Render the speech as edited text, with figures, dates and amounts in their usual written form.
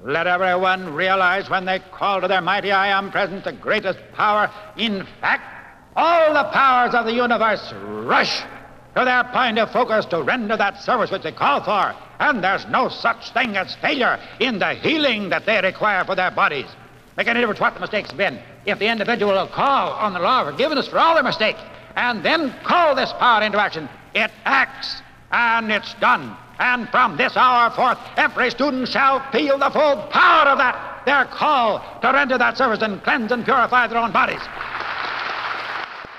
Let everyone realize when they call to their mighty I Am Present, the greatest power, in fact, all the powers of the universe rush to their point of focus to render that service which they call for. And there's no such thing as failure in the healing that they require for their bodies. Make any difference what the mistake's been. If the individual will call on the law of forgiveness for all their mistakes and then call this power into action, it acts, and it's done. And from this hour forth, every student shall feel the full power of that, their call to render that service and cleanse and purify their own bodies.